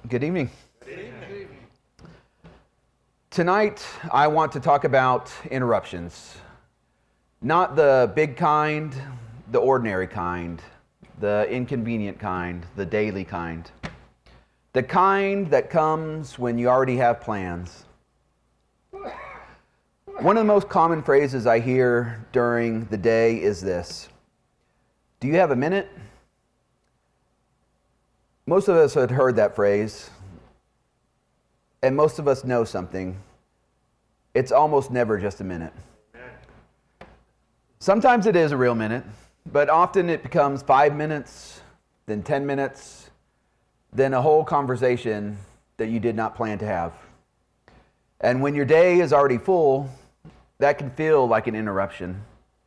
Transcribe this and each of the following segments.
Good evening. Tonight, I want to talk about interruptions. Not the big kind, the ordinary kind, the inconvenient kind, the daily kind. The kind that comes when you already have plans. One of the most common phrases I hear during the day is this: do you have a minute? Most of us had heard that phrase, and most of us know something. It's almost never just a minute. Sometimes it is a real minute, but often it becomes 5 minutes, then 10 minutes, then a whole conversation that you did not plan to have. And when your day is already full, that can feel like an interruption.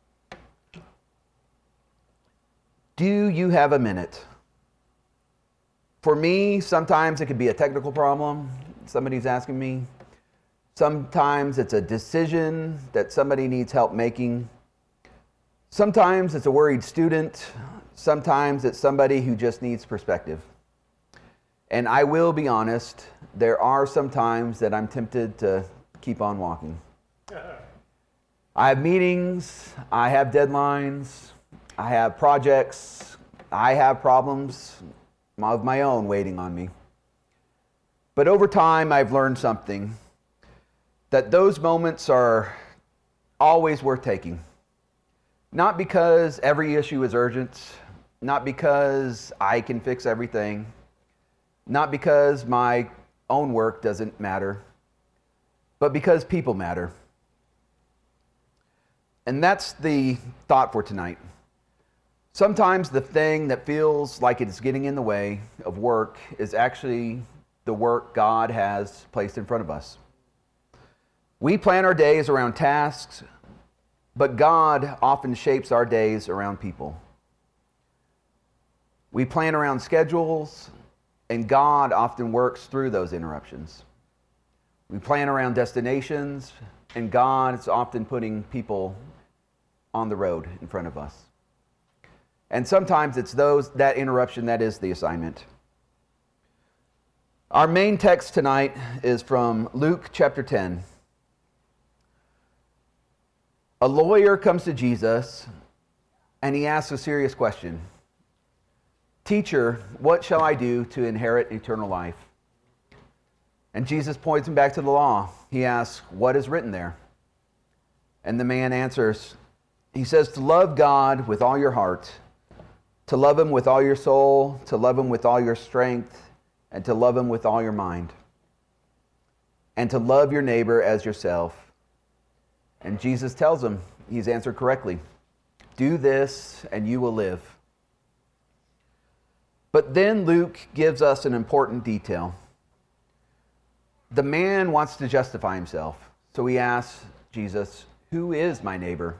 Do you have a minute? For me, sometimes it could be a technical problem somebody's asking me. Sometimes it's a decision that somebody needs help making. Sometimes it's a worried student. Sometimes it's somebody who just needs perspective. And I will be honest, there are some times that I'm tempted to keep on walking. I have meetings, I have deadlines, I have projects, I have problems of my own waiting on me. But over time, I've learned something, that those moments are always worth taking. Not because every issue is urgent, not because I can fix everything, not because my own work doesn't matter, but because people matter. And that's the thought for tonight. Sometimes the thing that feels like it's getting in the way of work is actually the work God has placed in front of us. We plan our days around tasks, but God often shapes our days around people. We plan around schedules, and God often works through those interruptions. We plan around destinations, and God is often putting people on the road in front of us. And sometimes it's that interruption that is the assignment. Our main text tonight is from Luke chapter 10. A lawyer comes to Jesus and he asks a serious question. Teacher, what shall I do to inherit eternal life? And Jesus points him back to the law. He asks, what is written there? And the man answers, he says, to love God with all your heart, to love him with all your soul, to love him with all your strength, and to love him with all your mind, and to love your neighbor as yourself. And Jesus tells him, he's answered correctly, do this and you will live. But then Luke gives us an important detail. The man wants to justify himself, so he asks Jesus, who is my neighbor?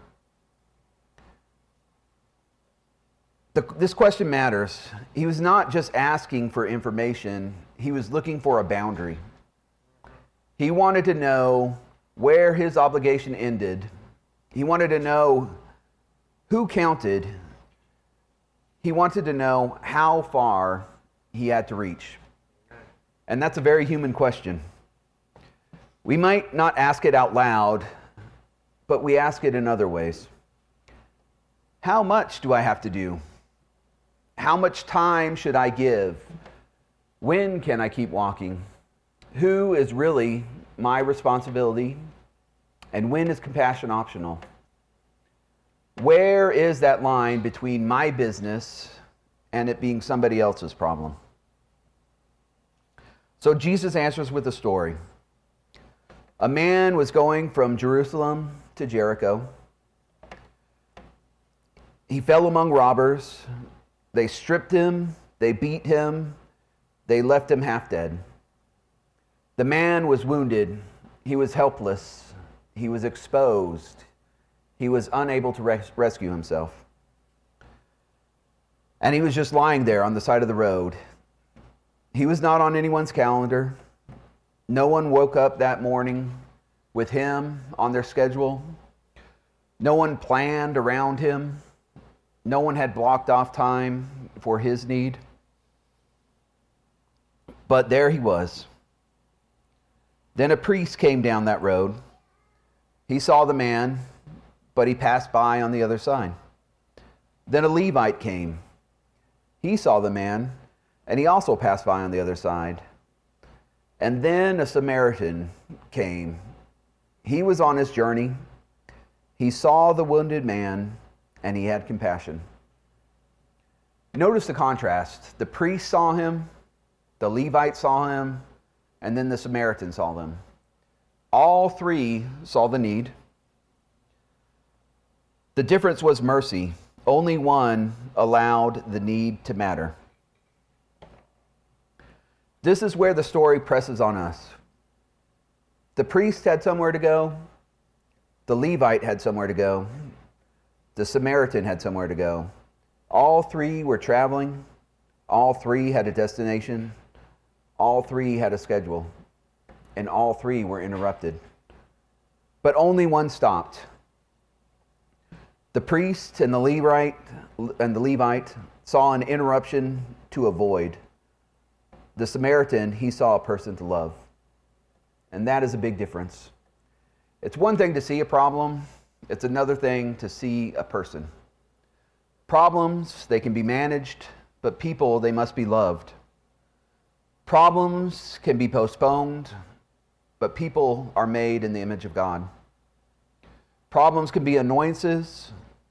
This question matters. He was not just asking for information, he was looking for a boundary. He wanted to know where his obligation ended. He wanted to know who counted. He wanted to know how far he had to reach. And that's a very human question. We might not ask it out loud, but we ask it in other ways. How much do I have to do? How much time should I give? When can I keep walking? Who is really my responsibility? And when is compassion optional? Where is that line between my business and it being somebody else's problem? So Jesus answers with a story. A man was going from Jerusalem to Jericho. He fell among robbers. They stripped him, they beat him, they left him half dead. The man was wounded, he was helpless, he was exposed, he was unable to rescue himself. And he was just lying there on the side of the road. He was not on anyone's calendar. No one woke up that morning with him on their schedule. No one planned around him. No one had blocked off time for his need. But there he was. Then a priest came down that road. He saw the man, but he passed by on the other side. Then a Levite came. He saw the man, and he also passed by on the other side. And then a Samaritan came. He was on his journey. He saw the wounded man, and he had compassion. Notice the contrast. The priest saw him, the Levite saw him, and then the Samaritan saw them. All three saw the need. The difference was mercy. Only one allowed the need to matter. This is where the story presses on us. The priest had somewhere to go. The Levite had somewhere to go. The Samaritan had somewhere to go. All three were traveling. All three had a destination. All three had a schedule. And all three were interrupted. But only one stopped. The priest and the Levite saw an interruption to avoid. The Samaritan, he saw a person to love. And that is a big difference. It's one thing to see a problem. It's another thing to see a person. Problems, they can be managed, but people, they must be loved. Problems can be postponed, but people are made in the image of God. Problems can be annoyances.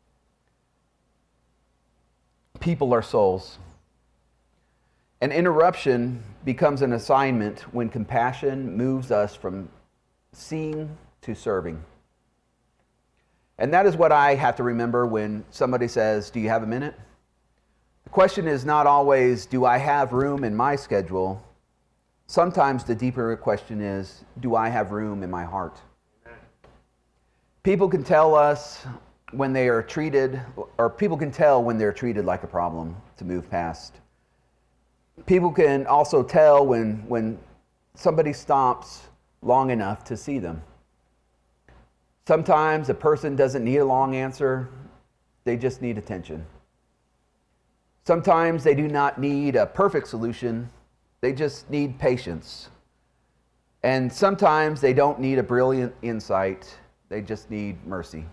People are souls. An interruption becomes an assignment when compassion moves us from seeing to serving. And that is what I have to remember when somebody says, "Do you have a minute?" The question is not always, do I have room in my schedule? Sometimes the deeper question is, do I have room in my heart? Amen. People can tell us when they are treated, or people can tell when they're treated like a problem to move past. People can also tell when somebody stops long enough to see them. Sometimes a person doesn't need a long answer, they just need attention. Sometimes they do not need a perfect solution, they just need patience. And sometimes they don't need a brilliant insight, they just need mercy.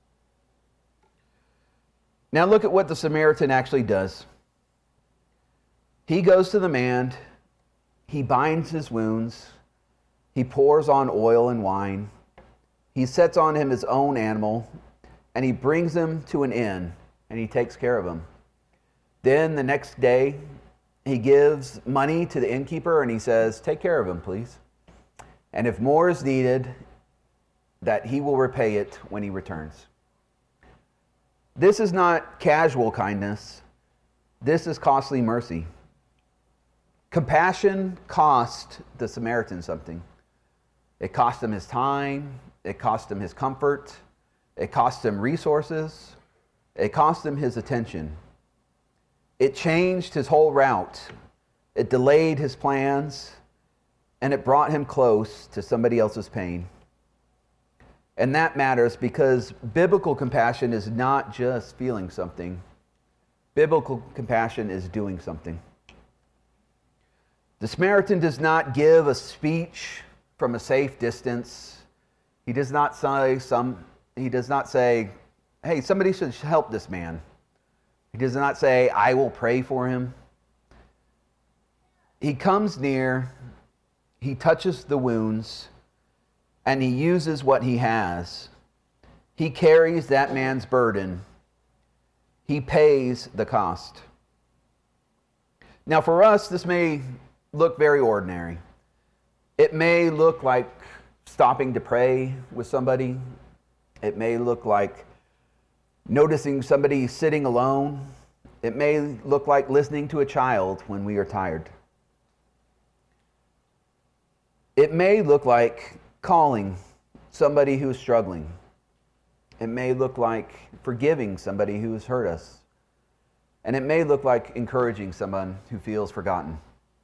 Now look at what the Samaritan actually does. He goes to the man, he binds his wounds, he pours on oil and wine, he sets on him his own animal, and he brings him to an inn, and he takes care of him. Then the next day, he gives money to the innkeeper, and he says, "Take care of him, please. And if more is needed, that he will repay it when he returns." This is not casual kindness. This is costly mercy. Compassion cost the Samaritan something. It cost him his time. It cost him his comfort. It cost him resources. It cost him his attention. It changed his whole route. It delayed his plans. And it brought him close to somebody else's pain. And that matters because biblical compassion is not just feeling something. Biblical compassion is doing something. The Samaritan does not give a speech from a safe distance. He does not say, "Hey, somebody should help this man." He does not say, "I will pray for him." He comes near, he touches the wounds, and he uses what he has. He carries that man's burden. He pays the cost. Now for us, this may look very ordinary. It may look like stopping to pray with somebody. It may look like noticing somebody sitting alone. It may look like listening to a child when we are tired. It may look like calling somebody who is struggling. It may look like forgiving somebody who has hurt us. And it may look like encouraging someone who feels forgotten.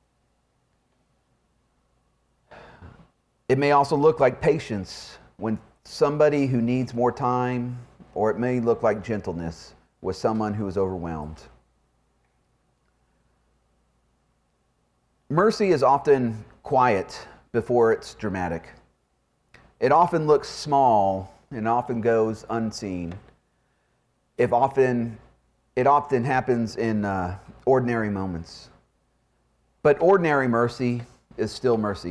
It may also look like patience when somebody who needs more time, or it may look like gentleness with someone who is overwhelmed. Mercy is often quiet before it's dramatic. It often looks small and often goes unseen. It often happens in ordinary moments. But ordinary mercy is still mercy.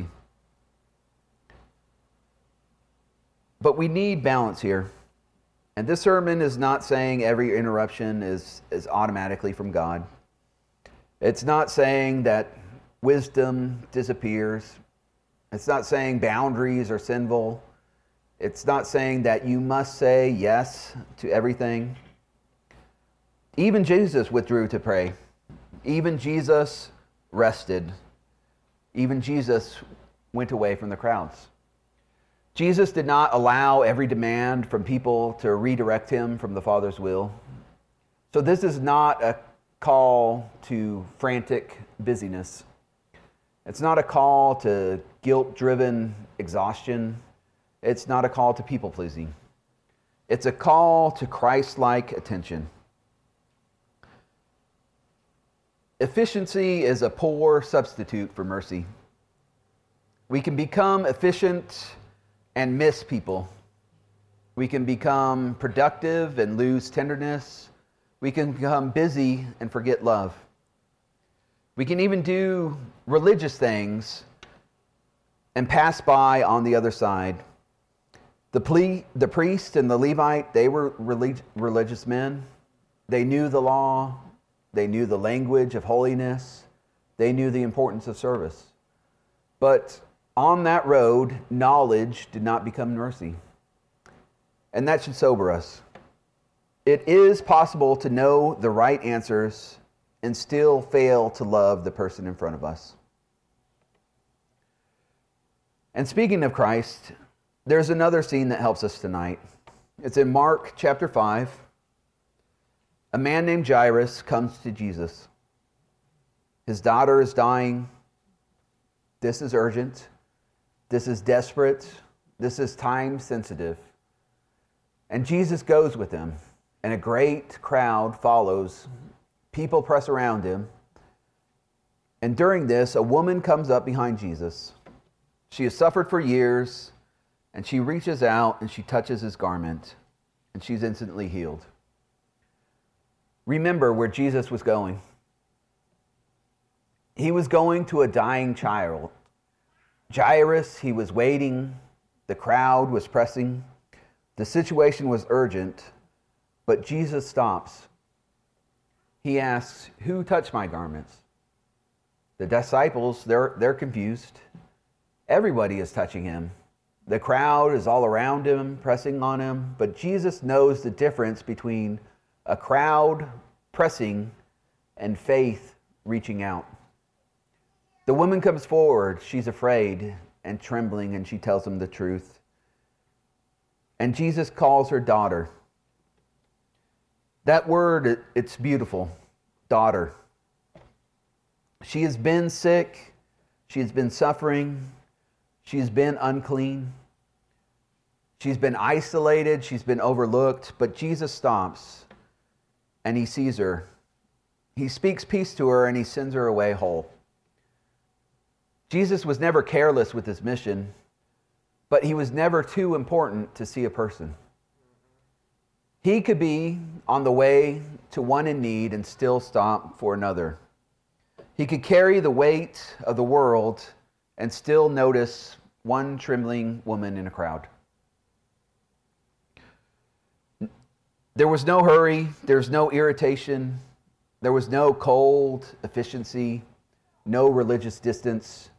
But we need balance here. And this sermon is not saying every interruption is automatically from God. It's not saying that wisdom disappears. It's not saying boundaries are sinful. It's not saying that you must say yes to everything. Even Jesus withdrew to pray. Even Jesus rested. Even Jesus went away from the crowds. Jesus did not allow every demand from people to redirect him from the Father's will. So this is not a call to frantic busyness. It's not a call to guilt-driven exhaustion. It's not a call to people-pleasing. It's a call to Christ-like attention. Efficiency is a poor substitute for mercy. We can become efficient and miss people. We can become productive and lose tenderness. We can become busy and forget love. We can even do religious things and pass by on the other side. The priest and the Levite, they were religious men. They knew the law. They knew the language of holiness. They knew the importance of service. But on that road, knowledge did not become mercy. And that should sober us. It is possible to know the right answers and still fail to love the person in front of us. And speaking of Christ, there's another scene that helps us tonight. It's in Mark chapter 5. A man named Jairus comes to Jesus. His daughter is dying. This is urgent. This is desperate. This is time sensitive. And Jesus goes with him, and a great crowd follows. People press around him. And during this, a woman comes up behind Jesus. She has suffered for years, and she reaches out and she touches his garment, and she's instantly healed. Remember where Jesus was going. He was going to a dying child. Jairus, he was waiting. The crowd was pressing. The situation was urgent, but Jesus stops. He asks, "Who touched my garments?" The disciples, they're confused. Everybody is touching him. The crowd is all around him, pressing on him, but Jesus knows the difference between a crowd pressing and faith reaching out. The woman comes forward. She's afraid and trembling, and she tells him the truth. And Jesus calls her daughter. That word, it's beautiful, daughter. She has been sick. She has been suffering. She has been unclean. She's been isolated. She's been overlooked. But Jesus stops and he sees her. He speaks peace to her and he sends her away whole. Jesus was never careless with his mission, but he was never too important to see a person. He could be on the way to one in need and still stop for another. He could carry the weight of the world and still notice one trembling woman in a crowd. There was no hurry, there was no irritation, there was no cold efficiency, no religious distance.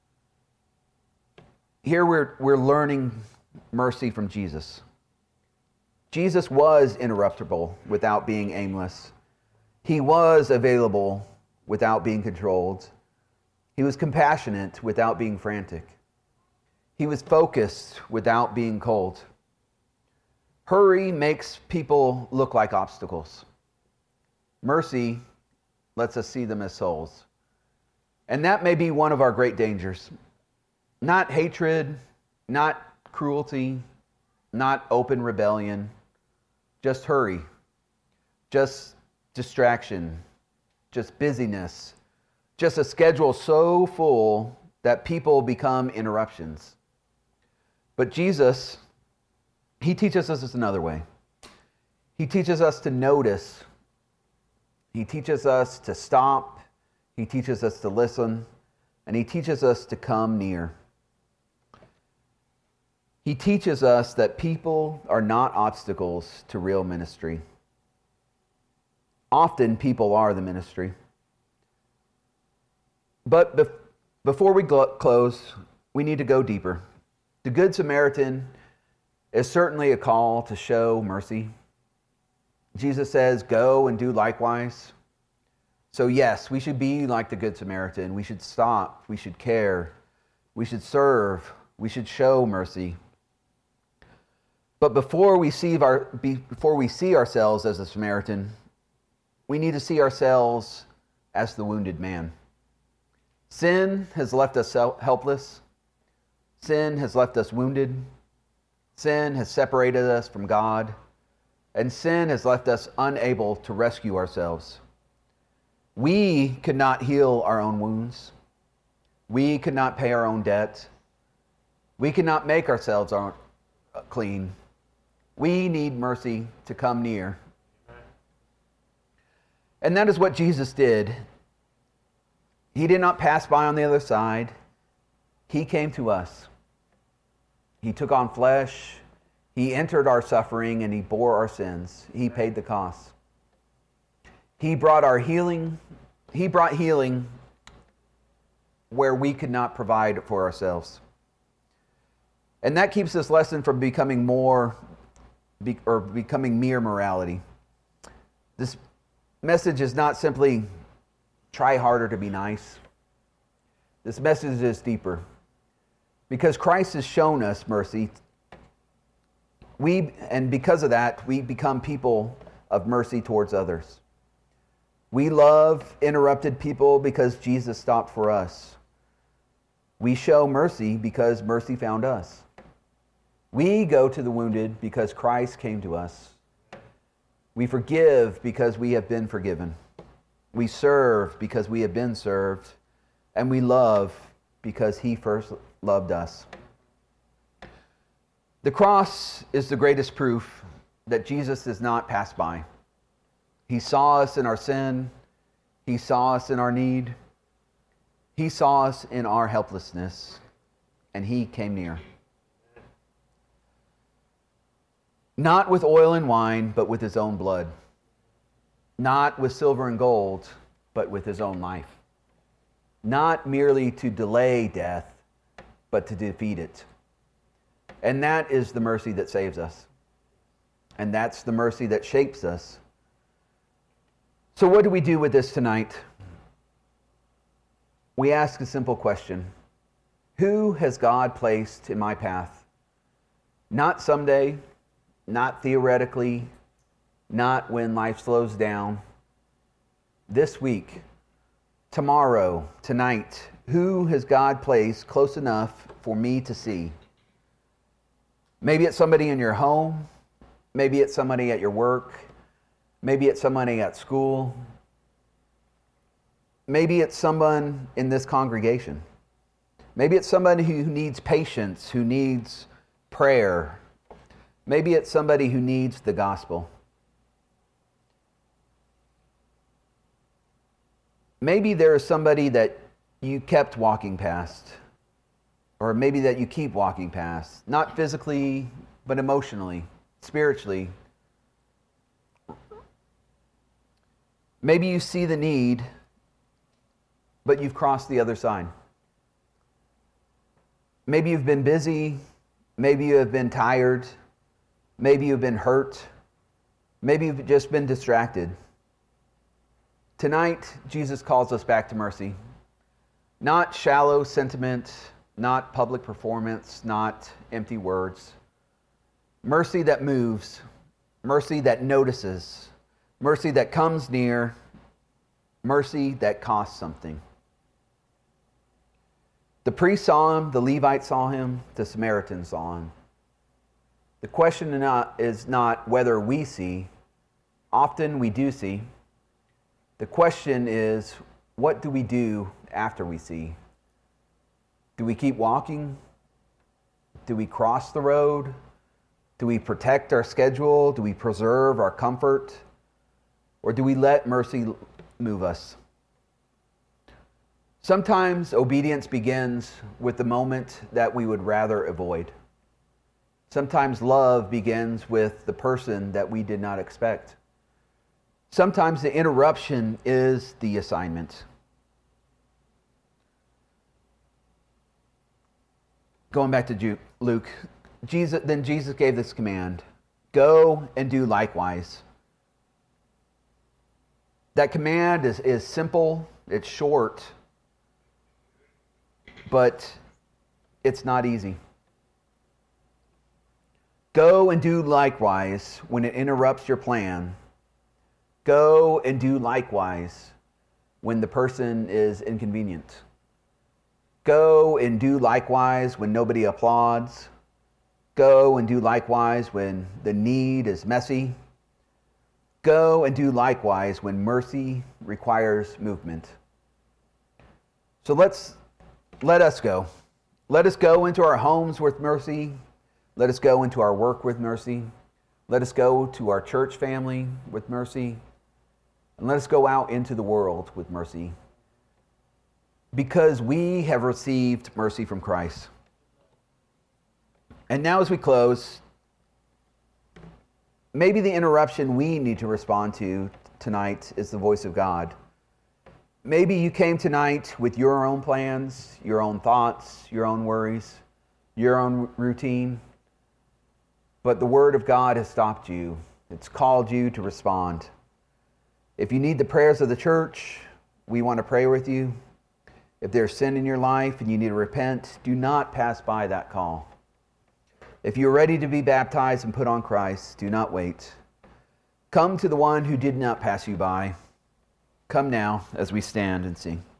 Here we're learning mercy from Jesus. Jesus was interruptible without being aimless. He was available without being controlled. He was compassionate without being frantic. He was focused without being cold. Hurry makes people look like obstacles. Mercy lets us see them as souls. And that may be one of our great dangers. Not hatred, not cruelty, not open rebellion, just hurry, just distraction, just busyness, just a schedule so full that people become interruptions. But Jesus, he teaches us another way. He teaches us to notice. He teaches us to stop. He teaches us to listen. And he teaches us to come near. He teaches us that people are not obstacles to real ministry. Often people are the ministry. But before we close, we need to go deeper. The Good Samaritan is certainly a call to show mercy. Jesus says, go and do likewise. So yes, we should be like the Good Samaritan. We should stop. We should care. We should serve. We should show mercy. But before we see ourselves as a Samaritan, we need to see ourselves as the wounded man. Sin has left us helpless. Sin has left us wounded. Sin has separated us from God. And sin has left us unable to rescue ourselves. We could not heal our own wounds. We could not pay our own debt. We could not make ourselves clean. We need mercy to come near. And that is what Jesus did. He did not pass by on the other side. He came to us. He took on flesh. He entered our suffering and he bore our sins. He paid the cost. He brought our healing. He brought healing where we could not provide for ourselves. And that keeps this lesson from becoming becoming mere morality. This message is not simply try harder to be nice. This message is deeper. Because Christ has shown us mercy, and because of that, we become people of mercy towards others. We love interrupted people because Jesus stopped for us. We show mercy because mercy found us. We go to the wounded because Christ came to us. We forgive because we have been forgiven. We serve because we have been served. And we love because he first loved us. The cross is the greatest proof that Jesus does not pass by. He saw us in our sin. He saw us in our need. He saw us in our helplessness. And he came near. Not with oil and wine, but with his own blood. Not with silver and gold, but with his own life. Not merely to delay death, but to defeat it. And that is the mercy that saves us. And that's the mercy that shapes us. So what do we do with this tonight? We ask a simple question. Who has God placed in my path? Not someday, not theoretically, not when life slows down. This week, tomorrow, tonight, who has God placed close enough for me to see? Maybe it's somebody in your home. Maybe it's somebody at your work. Maybe it's somebody at school. Maybe it's someone in this congregation. Maybe it's somebody who needs patience, who needs prayer. Maybe it's somebody who needs the gospel. Maybe there is somebody that you kept walking past, or maybe that you keep walking past, not physically, but emotionally, spiritually. Maybe you see the need, but you've crossed the other side. Maybe you've been busy. Maybe you have been tired. Maybe you've been hurt. Maybe you've just been distracted. Tonight, Jesus calls us back to mercy. Not shallow sentiment, not public performance, not empty words. Mercy that moves, mercy that notices, mercy that comes near, mercy that costs something. The priest saw him, the Levite saw him, the Samaritan saw him. The question is not whether we see. Often we do see. The question is, what do we do after we see? Do we keep walking? Do we cross the road? Do we protect our schedule? Do we preserve our comfort? Or do we let mercy move us? Sometimes obedience begins with the moment that we would rather avoid. Sometimes love begins with the person that we did not expect. Sometimes the interruption is the assignment. Going back to Luke, then Jesus gave this command, go and do likewise. That command is simple, it's short, but it's not easy. Go and do likewise when it interrupts your plan. Go and do likewise when the person is inconvenient. Go and do likewise when nobody applauds. Go and do likewise when the need is messy. Go and do likewise when mercy requires movement. So let us go. Let us go into our homes with mercy. Let us go into our work with mercy. Let us go to our church family with mercy. And let us go out into the world with mercy. Because we have received mercy from Christ. And now as we close, maybe the interruption we need to respond to tonight is the voice of God. Maybe you came tonight with your own plans, your own thoughts, your own worries, your own routine. But the Word of God has stopped you. It's called you to respond. If you need the prayers of the church, we want to pray with you. If there's sin in your life and you need to repent, do not pass by that call. If you're ready to be baptized and put on Christ, do not wait. Come to the one who did not pass you by. Come now as we stand and sing.